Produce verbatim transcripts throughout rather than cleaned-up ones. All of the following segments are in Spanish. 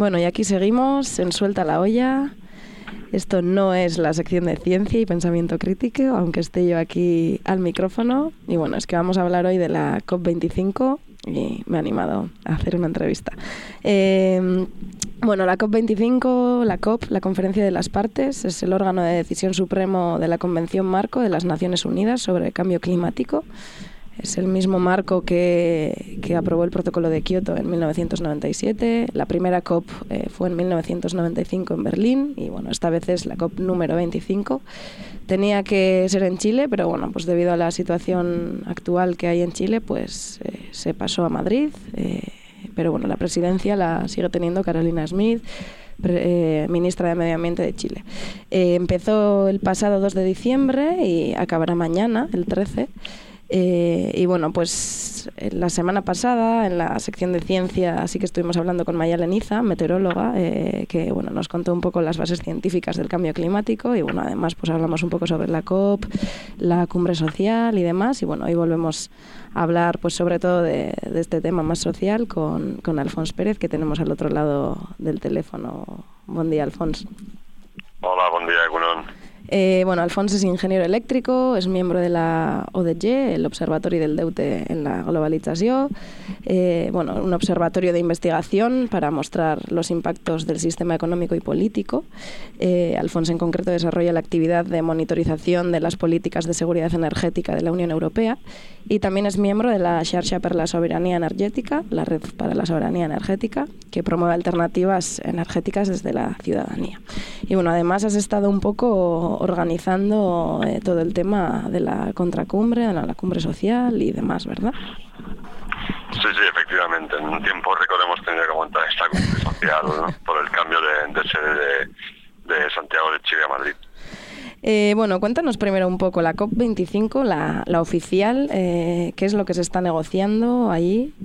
Bueno, y aquí seguimos en Suelta la Olla. Esto no es la sección de ciencia y pensamiento crítico, aunque esté yo aquí al micrófono. Y bueno, es que vamos a hablar hoy de la COP veinticinco y me ha animado a hacer una entrevista. Eh, bueno, la COP veinticinco, la COP, la Conferencia de las Partes, es el órgano de decisión supremo de la Convención Marco de las Naciones Unidas sobre el Cambio Climático. Es el mismo marco que, que aprobó el Protocolo de Kioto en mil novecientos noventa y siete. La primera COP eh, fue en mil novecientos noventa y cinco en Berlín y bueno, esta vez es la COP número veinticinco. Tenía que ser en Chile, pero bueno, pues debido a la situación actual que hay en Chile, pues eh, se pasó a Madrid. Eh, pero bueno, la presidencia la sigue teniendo Carolina Smith, Pre, eh, ministra de Medio Ambiente de Chile. Eh, empezó el pasado dos de diciembre y acabará mañana, el trece. Eh, y bueno, pues la semana pasada en la sección de ciencia sí que estuvimos hablando con Maya Leniza, meteoróloga, eh, que bueno, nos contó un poco las bases científicas del cambio climático y bueno, además pues hablamos un poco sobre la COP, la cumbre social y demás. Y bueno, hoy volvemos a hablar pues sobre todo de, de este tema más social con, con Alfons Pérez, que tenemos al otro lado del teléfono. Buen día, Alfons. Hola, buen día, Gunón. Eh, bueno, Alfons es ingeniero eléctrico, es miembro de la O D G, el Observatori del Deute en la Globalització, eh, bueno, un observatorio de investigación para mostrar los impactos del sistema económico y político. Eh, Alfons en concreto desarrolla la actividad de monitorización de las políticas de seguridad energética de la Unión Europea y también es miembro de la Xarxa per la Soberanía Energética, la Red para la Soberanía Energética, que promueve alternativas energéticas desde la ciudadanía. Y bueno, además has estado un poco organizando eh, todo el tema de la contracumbre, de la, la cumbre social y demás, ¿verdad? Sí, sí, efectivamente. En un tiempo récord hemos tenido que aguantar esta cumbre social, ¿no? Por el cambio de, de sede de, de Santiago de Chile a Madrid. Eh, bueno, cuéntanos primero un poco la COP veinticinco, la, la oficial, eh, ¿qué es lo que se está negociando allí?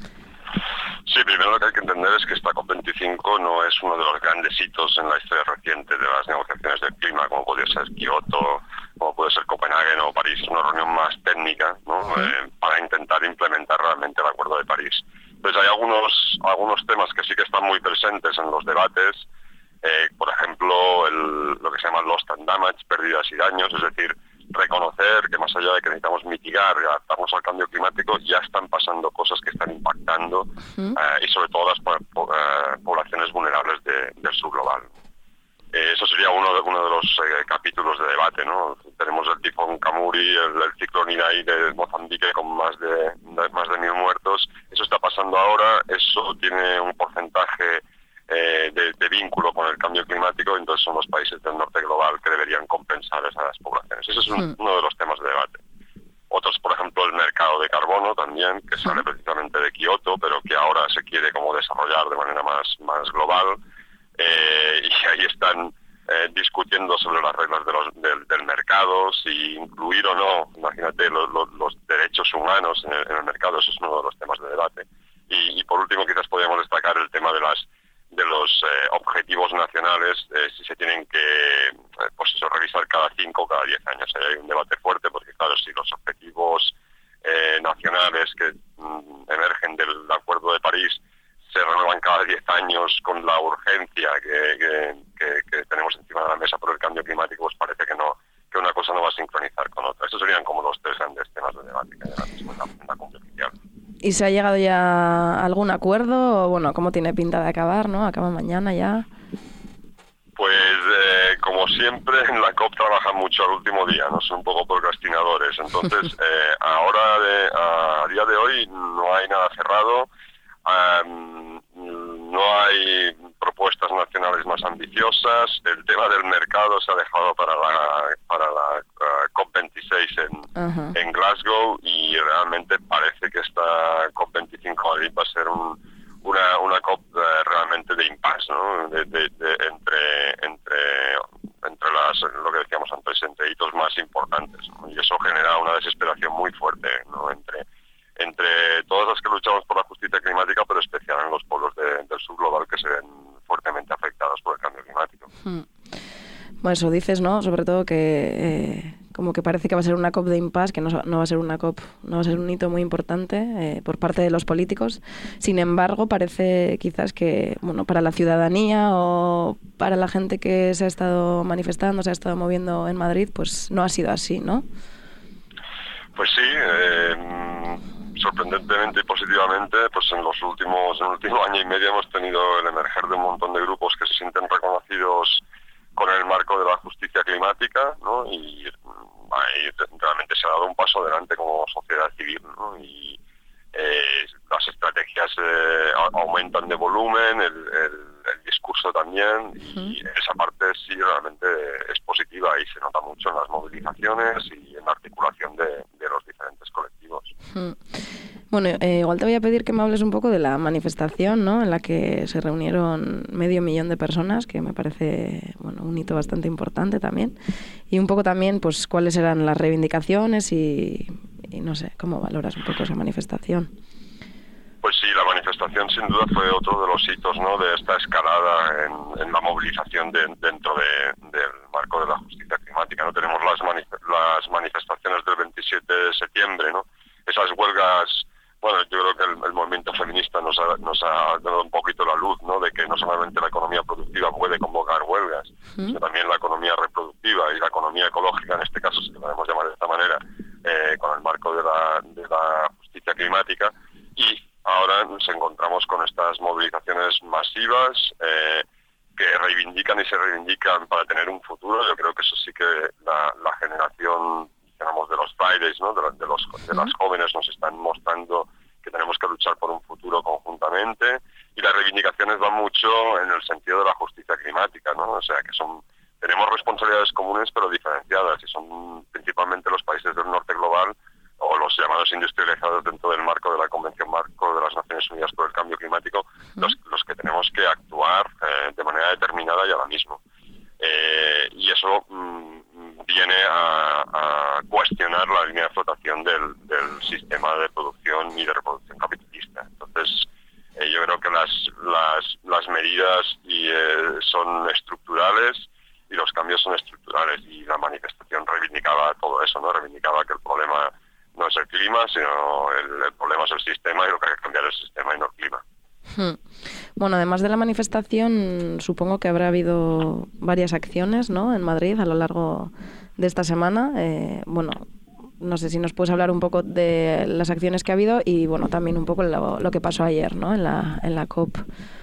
Sí, primero lo que hay que entender es que esta COP veinticinco no es uno de los grandes hitos en la historia reciente de las negociaciones del clima, como podría ser Kioto, como puede ser Copenhague o París, una reunión más técnica, ¿no? Uh-huh. eh, para intentar implementar realmente el Acuerdo de París. Entonces hay algunos, algunos temas que sí que están muy presentes en los debates, eh, por ejemplo, el, lo que se llama lost and damage, pérdidas y daños, es decir, reconocer que más allá de que necesitamos mitigar y adaptarnos al cambio climático, ya están pasando cosas que están impactando uh-huh. eh, y sobre todo las po- po- eh, poblaciones vulnerables de, del sur global. Eh, eso sería uno de, uno de los eh, capítulos de debate, ¿no? Tenemos el tifón Kamuri, el, el ciclón Idai de Mozambique con más de, de más de mil muertos. Eso está pasando ahora, eso tiene un porcentaje Eh, de, de vínculo con el cambio climático, entonces son los países del norte global que deberían compensar esas poblaciones. Ese es un, sí. uno de los temas de debate. Otros, por ejemplo, el mercado de carbono también, que sale precisamente de Kioto, pero que ahora se quiere como desarrollar de manera más, más global, eh, y ahí están eh, discutiendo sobre las reglas de los, del, del mercado, si incluir o no, imagínate, los, los, los derechos humanos en el, en el mercado, eso es uno de los temas de debate. Y, y por último, quizás podríamos destacar el tema de las de los eh, objetivos nacionales, eh, si se tienen que eh, pues eso, revisar cada cinco o cada diez años. Ahí hay un debate fuerte porque, claro, si los objetivos eh, nacionales que mm, emergen del Acuerdo de París se renuevan cada diez años con la urgencia que, que, que, que tenemos encima de la mesa por el cambio climático, pues parece que no que una cosa no va a sincronizar con otra. Estos serían como los tres grandes temas de debate que hay ahora mismo en la, en la cumbre oficial. ¿Y se ha llegado ya a algún acuerdo? O, bueno, ¿cómo tiene pinta de acabar, no? ¿Acaba mañana ya? Pues, eh, como siempre, en la COP trabajan mucho al último día, ¿no? Son un poco procrastinadores. Entonces, eh, ahora, de, a día de hoy, no hay nada cerrado. Um, no hay propuestas nacionales más ambiciosas. El tema del mercado se ha dejado para la para la uh, COP veintiséis en, uh-huh. en Glasgow, y realmente parece que esta COP veinticinco va a ser un, una una COP uh, realmente de impasse, ¿no? De, de, de, entre entre entre las lo que decíamos antes, entre hitos más importantes, ¿no? Y eso genera una desesperación muy fuerte, ¿no? entre entre todas las que luchamos por la justicia climática, pero especial en los pueblos de, del sur global que se ven fuertemente afectados por el cambio climático. Hmm. Bueno, eso dices, ¿no? Sobre todo que, eh, como que parece que va a ser una COP de impasse, que no, no va a ser una COP, no va a ser un hito muy importante eh, por parte de los políticos. Sin embargo, parece quizás que, bueno, para la ciudadanía o para la gente que se ha estado manifestando, se ha estado moviendo en Madrid, pues no ha sido así, ¿no? Pues sí, eh, sorprendentemente y positivamente, pues en los últimos, en el último año y medio hemos tenido el emerger de un montón de grupos que se sienten reconocidos con el marco de la justicia climática, ¿no? Y ahí realmente se ha dado un paso adelante como sociedad civil, ¿no? Y eh, las estrategias eh, aumentan de volumen, el, el, el discurso también, y esa parte sí realmente es positiva y se nota mucho en las movilizaciones y en la articulación de, de los diferentes colectivos. Bueno, eh, igual te voy a pedir que me hables un poco de la manifestación, ¿no?, en la que se reunieron medio millón de personas, que me parece, bueno, un hito bastante importante también, y un poco también, pues, cuáles eran las reivindicaciones y, y no sé, cómo valoras un poco esa manifestación. Pues sí, la manifestación sin duda fue otro de los hitos, ¿no?, de esta escalada en, en la movilización de, dentro de, del marco de la justicia climática, ¿no? Tenemos las, manif- las manifestaciones del veintisiete de septiembre, ¿no? Esas huelgas. Bueno, yo creo que el, el movimiento feminista nos ha, nos ha dado un poquito la luz, ¿no?, de que no solamente la economía productiva puede convocar huelgas, ¿Mm? sino también la economía reproductiva y la economía ecológica, en este caso, si lo podemos llamar de esta manera, eh, con el marco de la, de la justicia climática. Y ahora nos encontramos con estas movilizaciones masivas eh, que reivindican y se reivindican para tener un futuro. Yo creo que eso sí que la, la generación, digamos, de los Fridays, ¿no?, de, de, los, de las jóvenes nos están mostrando que tenemos que luchar por un futuro conjuntamente, y las reivindicaciones van mucho en el sentido de la justicia climática, ¿no? O sea, que son tenemos responsabilidades comunes pero diferenciadas, y son principalmente los países del norte global o los llamados industrializados dentro del marco de la Convención Marco de las Naciones Unidas por el Cambio Climático, los, los que tenemos que actuar eh, de manera determinada y ahora mismo. Eh, y eso mmm, viene a, a cuestionar la línea de flotación del, del sistema de producción y de reproducción capitalista. Entonces, eh, yo creo que las, las, las medidas y, eh, son estructurales y los cambios son estructurales, y la manifestación reivindicaba todo eso, ¿no? Reivindicaba que el problema no es el clima, sino el, el problema es el sistema, y lo que hay que cambiar es el sistema y no el clima. Hmm. Bueno, además de la manifestación, supongo que habrá habido varias acciones, ¿no?, en Madrid a lo largo de esta semana. Eh, bueno, no sé si nos puedes hablar un poco de las acciones que ha habido y, bueno, también un poco lo, lo que pasó ayer, ¿no?, en la en la COP.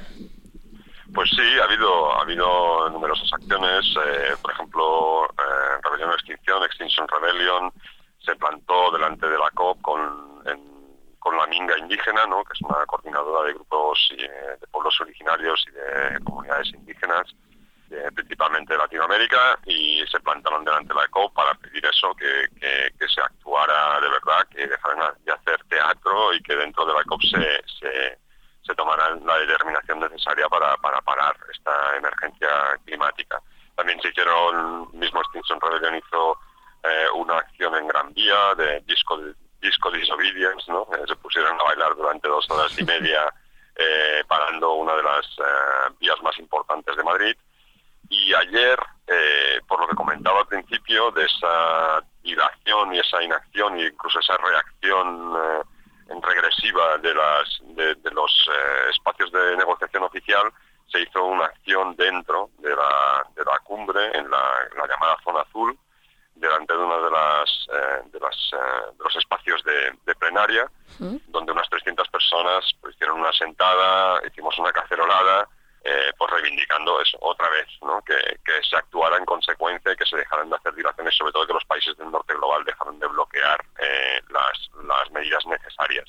Pues sí, ha habido ha habido numerosas acciones. Eh, por ejemplo, eh, Rebelión o Extinción, Extinction Rebellion, se plantó delante de la COP con en, con la Minga indígena, ¿no?, que es una coordinadora de grupos eh, de pueblos originarios y de comunidades indígenas, de, principalmente de Latinoamérica, y se plantaron delante de la COP para pedir eso, que, que, que se actuara de verdad, que dejaran de hacer teatro y que dentro de la COP se, se, se tomara la determinación necesaria para, para parar esta emergencia climática. También se hicieron, mismo Extinction Rebellion hizo eh, una acción en Gran Vía de disco de Disco Disobedience, ¿no? Eh, se pusieron a bailar durante dos horas y media eh, parando una de las eh, vías más importantes de Madrid. Y ayer, eh, por lo que comentaba al principio, de esa dilación y esa inacción e incluso esa reacción eh, en regresiva de, las, de, de los eh, espacios de negociación oficial, se hizo una acción dentro de la, de la cumbre, en la, en la llamada Zona Azul, delante de una de las eh, de, las, eh, de los espacios de, de plenaria, ¿sí?, donde unas trescientas personas pues, hicieron una sentada, hicimos una cacerolada, eh, pues reivindicando eso otra vez, ¿no?, que, que se actuara en consecuencia y que se dejaran de hacer dilaciones, sobre todo que los países del norte global dejaran de bloquear eh, las, las medidas necesarias.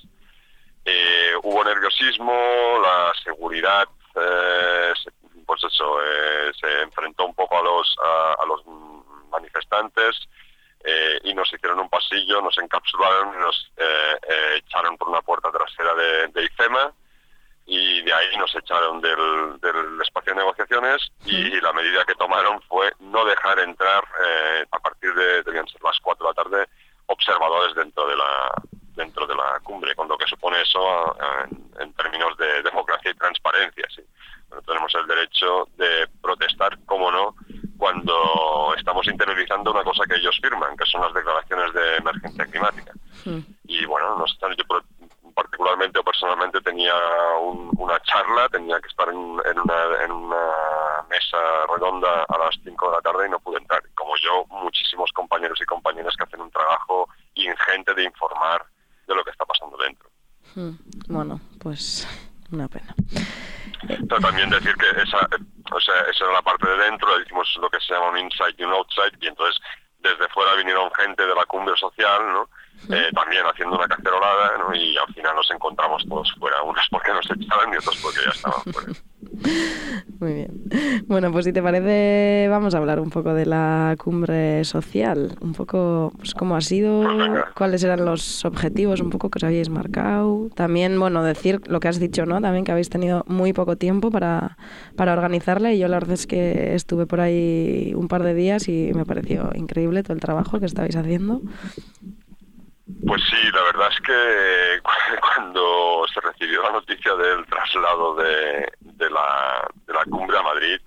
Eh, hubo nerviosismo, la seguridad, eh, pues eso, eh, se enfrentó un poco a los a, a los manifestantes eh, y nos hicieron un pasillo, nos encapsularon, nos eh, eh, echaron por una puerta trasera de, de IFEMA, y de ahí nos echaron del, del espacio de negociaciones, y, y la medida que tomaron fue no dejar entrar eh, a partir de, debían ser las cuatro de la tarde, observadores dentro de la dentro de la cumbre, con lo que supone eso en, en términos de democracia y transparencia. Sí. Bueno, tenemos el derecho de protestar, cómo no, cuando estamos interiorizando una cosa que ellos firman, que son hora, tenía que estar en, en, una, en una mesa redonda a las cinco de la tarde y no pude entrar. Como yo, muchísimos compañeros y compañeras que hacen un trabajo ingente de informar de lo que está pasando dentro. Bueno, pues una pena. Pero también decir que esa, o sea, esa era la parte de dentro, hicimos lo que se llama un inside y un outside, y entonces desde fuera vinieron gente de la cumbre social, ¿no? Eh, también haciendo una cacerolada, ¿no? Y al final nos encontramos todos fuera, unos porque nos echaban y otros porque ya estaban fuera. Muy bien. Bueno, pues si te parece, vamos a hablar un poco de la cumbre social, un poco pues, cómo ha sido, Pues cuáles eran los objetivos, un poco que os habíais marcado. También, bueno, decir lo que has dicho, ¿no? También que habéis tenido muy poco tiempo para, para organizarla, y yo la verdad es que estuve por ahí un par de días y me pareció increíble todo el trabajo que estabais haciendo. Pues sí, la verdad es que cuando se recibió la noticia del traslado de, de, la, de la cumbre a Madrid,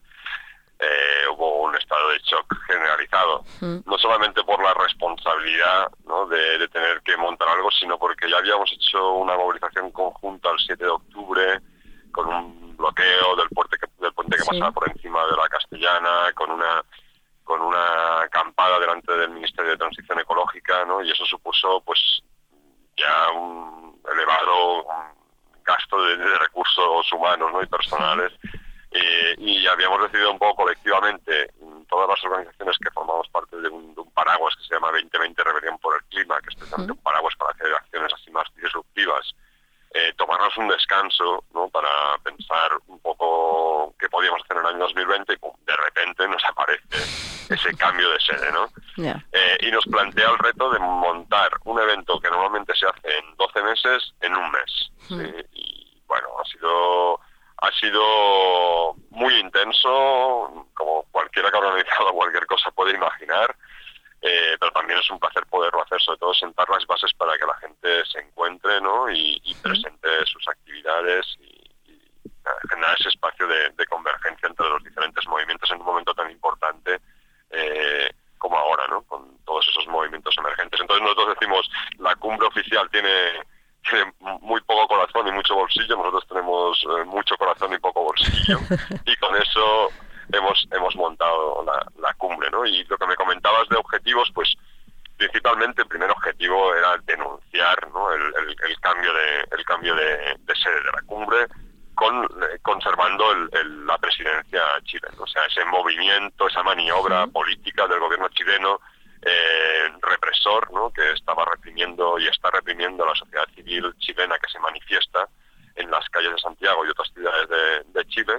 eh, hubo un estado de shock generalizado. Mm. No solamente por la responsabilidad, ¿no? de, de tener que montar algo, sino porque ya habíamos hecho una movilización conjunta el siete de octubre con un bloqueo del puente que, del puente que sí. pasaba por encima de la Castellana, con una... con una acampada delante del Ministerio de Transición Ecológica, ¿no? Y eso supuso, pues, ya un elevado gasto de, de recursos humanos, ¿no? y personales. Eh, y habíamos decidido un poco colectivamente, todas las organizaciones que formamos parte de un, de un paraguas que se llama veinte veinte Rebelión por el Clima, que es precisamente un paraguas para hacer acciones así más disruptivas, eh, tomarnos un descanso, ¿no? para pensar un poco qué podíamos hacer en el año dos mil veinte, y pum, de repente nos aparece ese cambio de sede, ¿no? Yeah. Eh, y nos plantea el reto de montar un evento que normalmente se hace en doce meses en un mes. Mm. ¿sí? Y bueno, ha sido ha sido muy intenso, como cualquiera que ha organizado cualquier cosa puede imaginar, eh, pero también es un placer poderlo hacer, sobre todo sentar las bases para que la gente se encuentre, ¿no? y, y presente sus actividades y, y generar ese espacio de, de convergencia entre los diferentes movimientos en un momento tan importante eh, como ahora, ¿no? Con todos esos movimientos emergentes. Entonces nosotros decimos, la cumbre oficial tiene, tiene muy poco corazón y mucho bolsillo, nosotros tenemos eh, mucho corazón y poco bolsillo, y con eso hemos hemos montado la, la cumbre, ¿no? Y lo que me comentabas de objetivos, pues principalmente el primer objetivo era denunciar, ¿no? el, el, el cambio de el cambio de, de sede de la cumbre, con eh, conservando el, el, la presidencia chilena, ¿no? O sea, ese movimiento, esa maniobra sí. política del gobierno chileno eh, represor, ¿no? que estaba reprimiendo y está reprimiendo a la sociedad civil chilena que se manifiesta en las calles de Santiago y otras ciudades de, de Chile.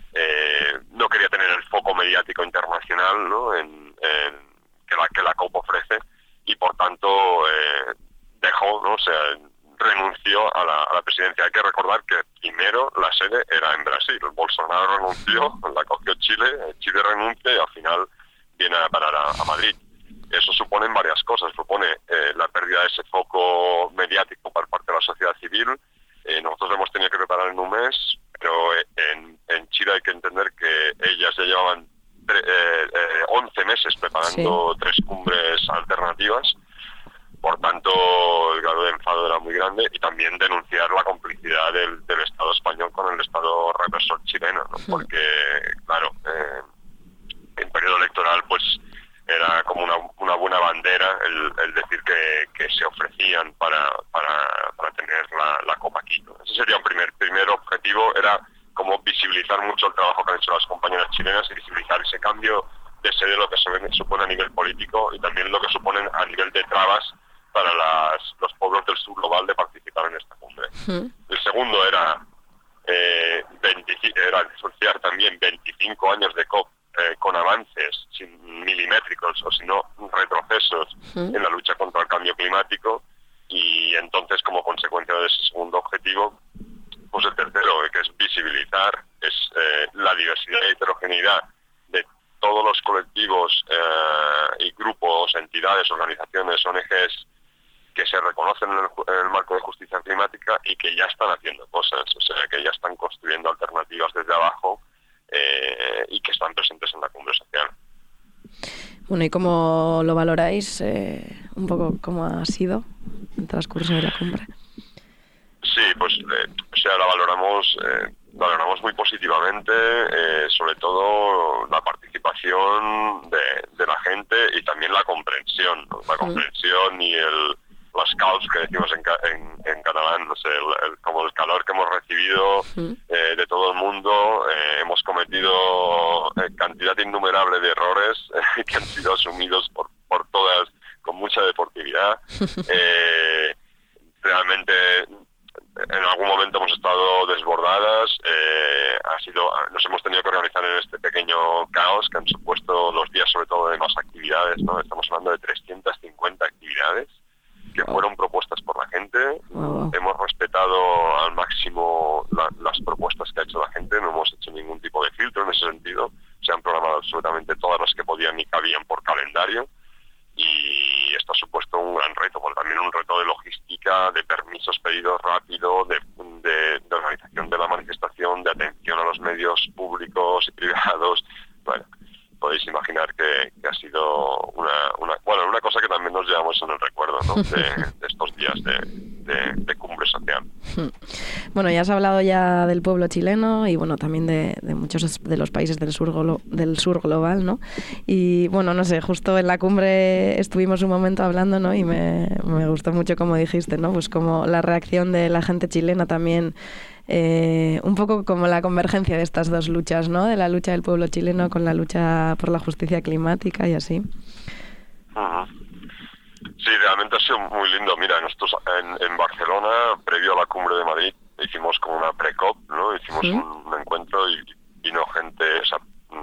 Eh, no quería tener el foco mediático internacional, ¿no? en, en que la que la COP ofrece, y por tanto eh, dejó, ¿no? o sea, renunció a la, a la presidencia. Hay que recordar que primero la sede era en Brasil. Bolsonaro renunció, la cogió Chile, Chile renuncia y al final viene a parar a, a Madrid. Eso supone varias cosas. Supone eh, la pérdida de ese foco mediático por parte de la sociedad civil. Eh, nosotros lo hemos tenido que preparar en un mes, pero en, en Chile hay que entender que ellas ya llevaban tre, eh, eh, once meses preparando sí. tres cumbres alternativas. Por tanto, el grado de enfado era muy grande, y también denunciar la complicidad del, del Estado español con el Estado represor chileno, ¿no? Porque, claro, eh, en periodo electoral, pues era como una, una buena bandera el, el decir que, que se ofrecían para, para, para tener la, la copa aquí, ¿no? Ese sería un primer, primer objetivo, era como visibilizar mucho el trabajo que han hecho las compañeras chilenas y visibilizar ese cambio de sede, lo que supone a nivel político y también lo que suponen a nivel de trabas para las, los pueblos del sur global de participar en esta cumbre. Sí. El segundo era, eh, veinte, era asociar también veinticinco años de COP eh, con avances sin milimétricos o sino retrocesos sí. en la lucha contra el cambio climático, y entonces como consecuencia de ese segundo objetivo, pues el tercero, que es visibilizar, es eh, la diversidad y heterogeneidad de todos los colectivos eh, y grupos, entidades, organizaciones, O N Ges que se reconocen en el, en el marco de justicia climática y que ya están haciendo cosas, o sea, que ya están construyendo alternativas desde abajo eh, y que están presentes en la cumbre social. Bueno, ¿y cómo lo valoráis? Eh, un poco cómo ha sido el transcurso de la cumbre. Sí, pues, eh, o sea, la valoramos eh, valoramos muy positivamente, eh, sobre todo la participación de, de la gente y también la comprensión, ¿no? La comprensión y el las calls que decimos en, en, en catalán, no sé, el, el, como el calor que hemos recibido eh, de todo el mundo. Eh, hemos cometido eh, cantidad innumerable de errores eh, que han sido asumidos por, por todas con mucha deportividad. Eh, realmente en algún momento hemos estado desbordadas, eh, ha sido, nos hemos tenido que organizar en este pequeño caos que han supuesto los días sobre todo de más actividades, ¿no? Estamos hablando de trescientas cincuenta actividades que fueron propuestas por la gente. Wow. Hemos respetado al máximo la, las propuestas que ha hecho la gente, no hemos hecho ningún tipo de filtro en ese sentido, se han programado absolutamente todas las que podían y cabían por calendario, y esto ha supuesto un gran reto, porque también un reto de logística, de permisos pedidos rápido, de, de, de organización de la manifestación, de atención a los medios públicos y privados. Bueno, podéis imaginar que, que ha sido una, una bueno una cosa que también nos llevamos en el recuerdo, ¿no? de, de estos días de, de, de cumbre social. Bueno, ya has hablado ya del pueblo chileno y bueno, también de, de muchos de los países del sur glo- del sur global, ¿no? Y bueno, no sé, justo en la cumbre estuvimos un momento hablando, ¿no? Y me, me gustó mucho como dijiste, ¿no? Pues como la reacción de la gente chilena también, eh, un poco como la convergencia de estas dos luchas, ¿no? De la lucha del pueblo chileno con la lucha por la justicia climática y así. Uh-huh. Sí, realmente ha sido muy lindo. Mira, nosotros en, en Barcelona, previo a la cumbre de Madrid, hicimos como una pre-COP, ¿no? Hicimos ¿Sí? un, un encuentro y vino gente, o sea,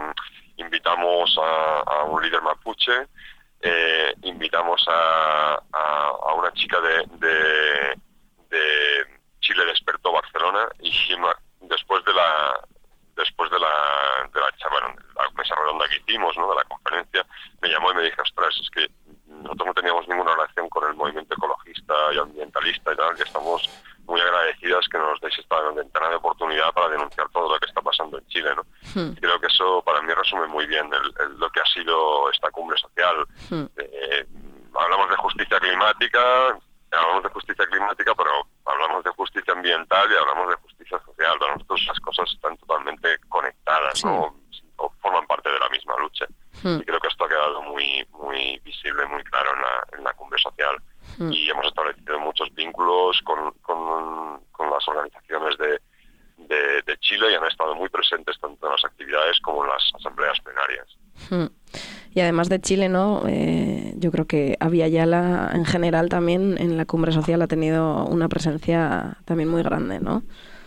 invitamos a, a un líder mapuche, eh, invitamos a, a, a una chica de, de, de Chile Despertó Barcelona, y después de la después de la de la, bueno, la mesa redonda que hicimos, ¿no? De la conferencia, me llamó y me dijo, ostras, es que nosotros no teníamos ninguna relación con el movimiento ecologista y ambientalista y tal, que estamos muy agradecidas que nos deis esta ventana de oportunidad para denunciar todo lo que está pasando en Chile, ¿no? Hmm. Y creo que eso para mí resume muy bien el, el, lo que ha sido esta cumbre social. Hmm. Eh, hablamos de justicia climática, hablamos de justicia climática, pero hablamos de justicia ambiental y hablamos de justicia social. Para nosotros las cosas están totalmente conectadas, sí. ¿no? O forman parte de la misma lucha. Hmm. Y creo que esto ha quedado muy muy visible, muy claro en la, en la cumbre social. Hmm. Y hemos establecido muchos vínculos con, con, con las organizaciones de, de, de Chile, y han estado muy presentes tanto en las actividades como en las asambleas plenarias. Hmm. Y además de Chile, ¿no? Eh, yo creo que Avia Yala en general también en la cumbre social ha tenido una presencia también muy grande, ¿no?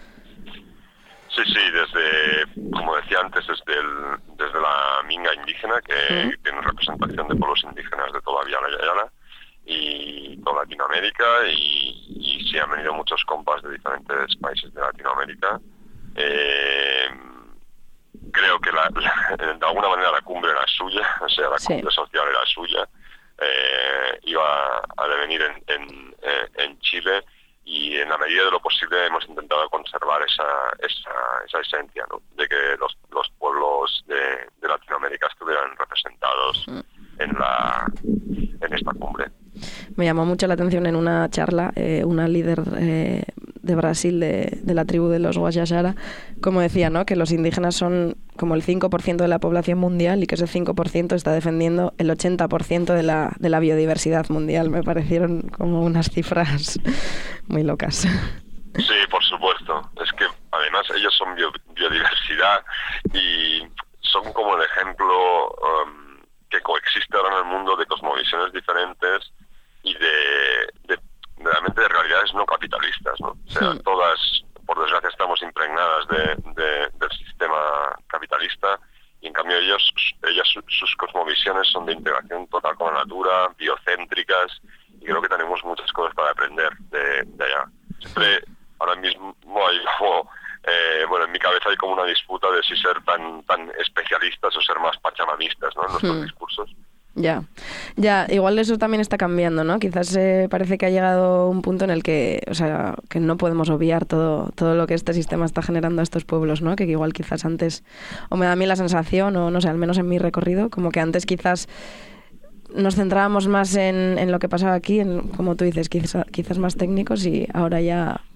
Sí, sí, desde, como decía antes, desde, el, desde la Minga indígena, que ¿Mm? tiene representación de pueblos indígenas de toda Avia Yala y toda Latinoamérica, y, y sí han venido muchos compas de diferentes países de Latinoamérica. Eh, creo que la, la, de alguna manera la cumbre era suya, o sea, la sí. cumbre social era suya, eh, iba a devenir en, en, en Chile, y en la medida de lo posible hemos intentado conservar esa esa, esa esencia, ¿no? De que los, los pueblos de, de Latinoamérica estuvieran representados mm. en la en esta cumbre. Me llamó mucho la atención en una charla eh, una líder eh, de Brasil, de, de la tribu de los Guayashara, como decía, ¿no? Que los indígenas son como el cinco por ciento de la población mundial y que ese cinco por ciento está defendiendo el ochenta por ciento de la, de la biodiversidad mundial. Me parecieron como unas cifras muy locas. Sí, por supuesto. Es que además ellos son bio, biodiversidad y son como el ejemplo um, que coexiste ahora en el mundo de cosmovisiones diferentes y de, de realmente de realidades no capitalistas, ¿no? O sea, sí. todas, por desgracia, estamos impregnadas de, de, del sistema capitalista, y en cambio ellos, ellas, sus cosmovisiones son de integración total con la natura, biocéntricas, y creo que tenemos muchas cosas para aprender de, de allá. Siempre, ahora mismo hay como, eh, bueno, en mi cabeza hay como una disputa de si ser tan tan especialistas o ser más pachamamistas, ¿no? En nuestros hmm. discursos. Ya, ya, igual eso también está cambiando, ¿no? Quizás eh, parece que ha llegado un punto en el que, o sea, que no podemos obviar todo todo lo que este sistema está generando a estos pueblos, ¿no? Que igual quizás antes, o me da a mí la sensación, o no sé, al menos en mi recorrido, como que antes quizás nos centrábamos más en, en lo que pasaba aquí, en, como tú dices, quizás, quizás más técnicos, y ahora ya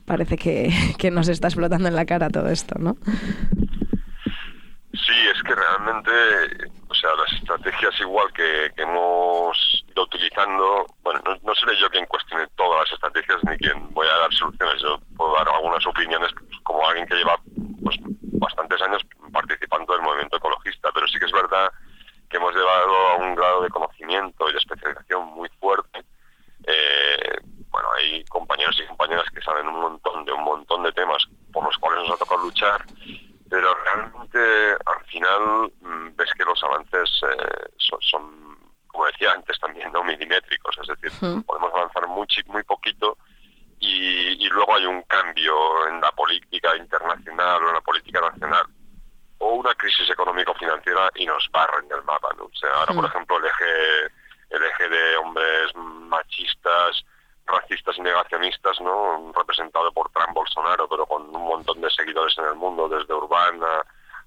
parece que, que nos está explotando en la cara todo esto, ¿no? Sí, es que realmente, o sea, las estrategias igual que, que hemos ido utilizando, bueno, no, no seré yo quien cuestione todas las estrategias ni quien voy a dar soluciones. Yo puedo dar algunas opiniones como alguien que lleva pues bastantes años participando del movimiento ecologista, pero sí que es verdad que hemos llevado a un grado de conocimiento y de especialización muy fuerte. Eh, bueno, hay compañeros y compañeras que saben un montón de un montón de temas por los cuales nos ha tocado luchar, pero realmente al final ves que los avances eh, son, son, como decía antes también, no milimétricos, es decir, sí. podemos avanzar muy, muy poquito y, y luego hay un cambio en la política internacional o en la política nacional o una crisis económico-financiera y nos barren del mapa, ¿no? O sea, ahora, sí. por ejemplo, el eje, el eje de hombres machistas, racistas y negacionistas, ¿no? Representado por Trump, Bolsonaro, pero con un montón de seguidores en el mundo, desde Urbán a,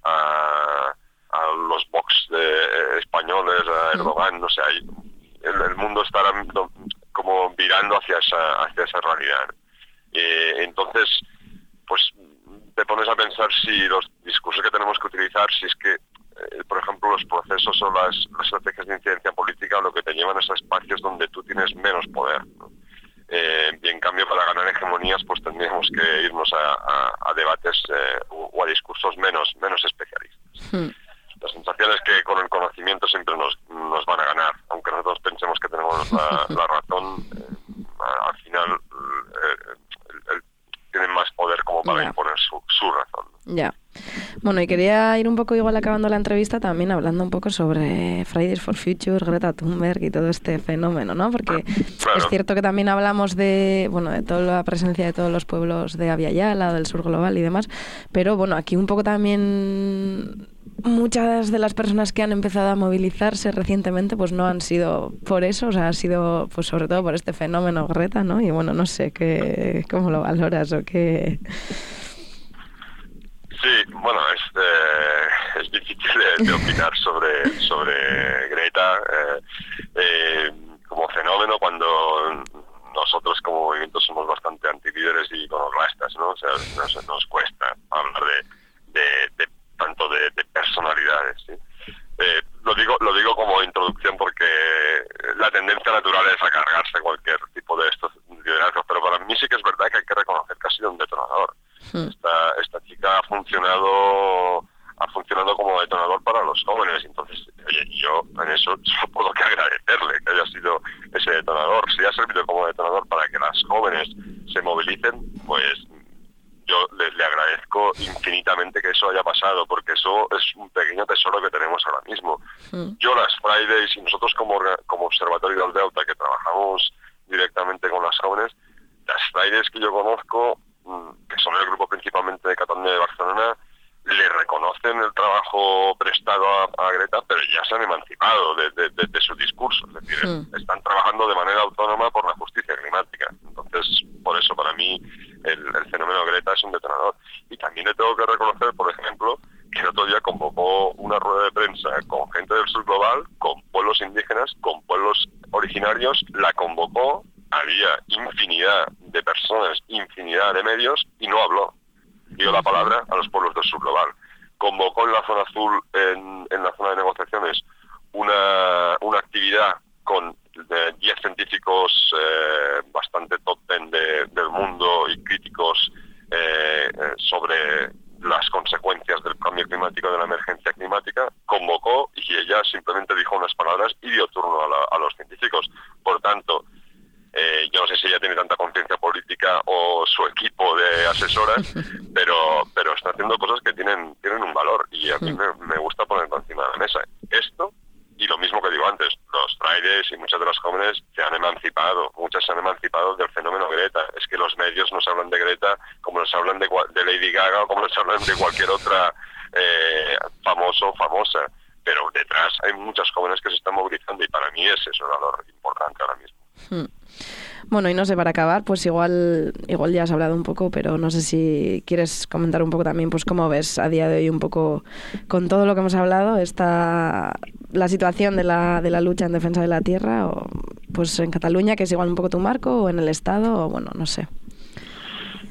a, a los Vox de, españoles, a Erdogan, no sé, hay, el, el mundo está como virando hacia esa, hacia esa realidad. Eh, entonces, pues te pones a pensar si los discursos que tenemos que utilizar, si es que, eh, por ejemplo, los procesos o las, las estrategias de incidencia política lo que te llevan es a espacios donde tú tienes menos poder, ¿no? Eh, y en cambio para ganar hegemonías pues tendríamos que irnos a, a, a debates eh, o a discursos menos menos especialistas. Hmm. La sensación es que con el conocimiento siempre nos, nos van a ganar, aunque nosotros pensemos que tenemos la, la razón, eh, al final eh, el, el, tienen más poder como para yeah. imponer su, su razón. Ya. Yeah. Bueno, y quería ir un poco igual acabando la entrevista también hablando un poco sobre Fridays for Future, Greta Thunberg y todo este fenómeno, ¿no? Porque claro. es cierto que también hablamos de, bueno, de toda la presencia de todos los pueblos de Abya Yala, del sur global y demás, pero bueno, aquí un poco también muchas de las personas que han empezado a movilizarse recientemente pues no han sido por eso, o sea, ha sido pues sobre todo por este fenómeno Greta, ¿no? Y bueno, no sé, qué, ¿cómo lo valoras o qué...? Sí, bueno, es, eh, es difícil de, de opinar sobre sobre Greta eh, eh, como fenómeno cuando nosotros como movimiento somos bastante antilíderes y iconoclastas, ¿no? O sea, nos, nos cuesta hablar de, de, de tanto de, de personalidades, ¿sí? Eh, lo digo lo digo como introducción porque la tendencia natural es a cargarse cualquier tipo de estos liderazgos, pero para mí sí que es verdad que hay que reconocer que ha sido un detonador. Esta, esta chica ha funcionado ha funcionado como detonador para los jóvenes, entonces oye, yo en eso solo puedo que agradecerle que haya sido ese detonador. Si ha servido como detonador para que las jóvenes se movilicen, pues yo le, le agradezco infinitamente que eso haya pasado, porque eso es un pequeño tesoro que tenemos ahora mismo. Sí. Yo las Fridays y nosotros como, como Observatorio del Delta, que trabajamos directamente con las jóvenes, las Fridays que yo conozco, que son el grupo principalmente de Cataluña y de Barcelona, le reconocen el trabajo prestado a, a Greta, pero ya se han emancipado de, de, de, de su discurso. Es decir, sí. están trabajando de manera autónoma por la justicia climática. Entonces, por eso para mí el, el fenómeno Greta es un detonador. Y también le tengo que reconocer, por ejemplo, que el otro día convocó una rueda de prensa con gente del sur global, con pueblos indígenas, con pueblos originarios, la convocó, había infinidad de personas, infinidad de medios, y no habló. Dio la palabra a los pueblos del sur global. Convocó en la zona azul, en, en la zona de negociaciones, una, una actividad con diez científicos eh, bastante top ten de, del mundo y críticos eh, sobre las consecuencias del cambio climático, de la emergencia climática. Convocó y ella simplemente dijo unas palabras y dio turno a, la, a los científicos. Por tanto, Eh, yo no sé si ella tiene tanta conciencia política o su equipo de asesoras, pero pero está haciendo cosas que tienen tienen un valor y a mí me, me gusta ponerlo encima de la mesa. Esto y lo mismo que digo antes, los Fridays y muchas de las jóvenes se han emancipado, muchas se han emancipado del fenómeno Greta. Es que los medios nos hablan de Greta como nos hablan de, de Lady Gaga o como nos hablan de cualquier otra eh, famoso o famosa, pero detrás hay muchas jóvenes que se están movilizando y para mí ese es un valor importante ahora mismo. Hmm. Bueno, y no sé, para acabar, pues igual igual ya has hablado un poco, pero no sé si quieres comentar un poco también, pues cómo ves a día de hoy un poco, con todo lo que hemos hablado, esta, la situación de la, de la lucha en defensa de la tierra, o pues en Cataluña, que es igual un poco tu marco, o en el Estado, o bueno, no sé.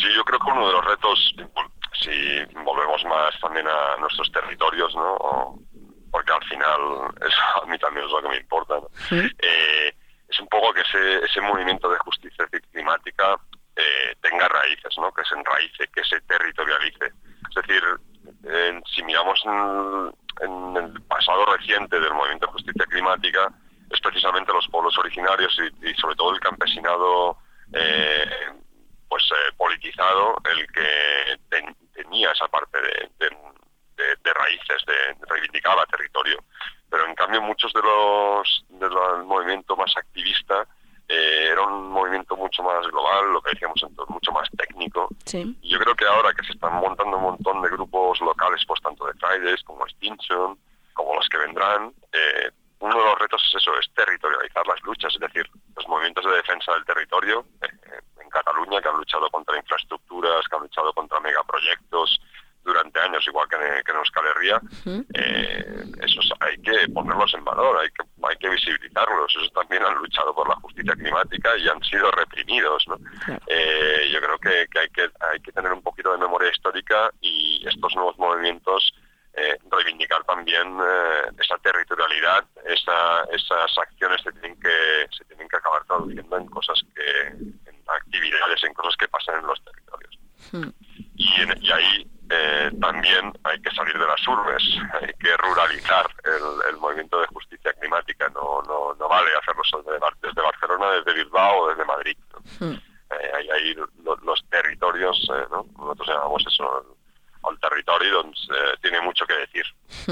Sí, yo creo que uno de los retos, si volvemos más también a nuestros territorios, ¿no? O, porque al final eso a mí también es lo que me importa, ¿no? ¿Sí? Eh, es un poco que ese, ese movimiento de justicia climática eh, tenga raíces, ¿no? Que se enraice, que se territorialice. Es decir, eh, si miramos en, en el pasado reciente del movimiento de justicia climática, es precisamente los pueblos originarios y, y sobre todo el campesinado eh, pues eh, politizado el que ten, tenía esa parte de, de, de, de raíces, de, de reivindicaba territorio. Pero en cambio muchos de los del movimiento más activista eh, era un movimiento mucho más global, lo que decíamos entonces, mucho más técnico. Sí. Y yo creo que ahora que se están montando un montón de grupos locales, pues tanto de Fridays como Extinction, como los que vendrán, eh, uno de los retos es eso, es territorializar las luchas, es decir, los movimientos de defensa del territorio eh, en Cataluña, que han luchado contra infraestructuras, que han luchado contra megaproyectos durante años, igual que en, que en Euskal Herria, uh-huh. eh, esos hay que ponerlos en valor, hay que hay que visibilizarlos. Esos también han luchado por la justicia climática y han sido reprimidos, ¿no? Claro. Eh, yo creo que, que hay que hay que tener un poquito de memoria histórica y estos nuevos movimientos eh, reivindicar también eh, esa territorialidad, esa, esas acciones se tienen que se tienen que acabar traduciendo en cosas que, en actividades, en cosas que pasan en los territorios. Uh-huh. Y, en, y ahí Eh, también hay que salir de las urbes, hay que ruralizar el, el movimiento de justicia climática, no no, no vale hacerlo desde, desde Barcelona, desde Bilbao o desde Madrid, ¿no? Hmm. Eh, hay ahí lo, los territorios, eh, ¿no? Nosotros llamamos eso el, el territorio, donde eh, tiene mucho que decir.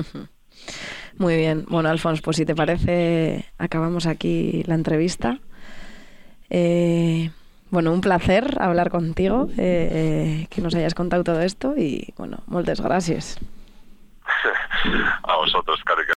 Muy bien, bueno, Alfons, pues si te parece, acabamos aquí la entrevista. Eh... Bueno, un placer hablar contigo, eh, eh, que nos hayas contado todo esto y, bueno, moltes gràcies. A vosotros, Cari.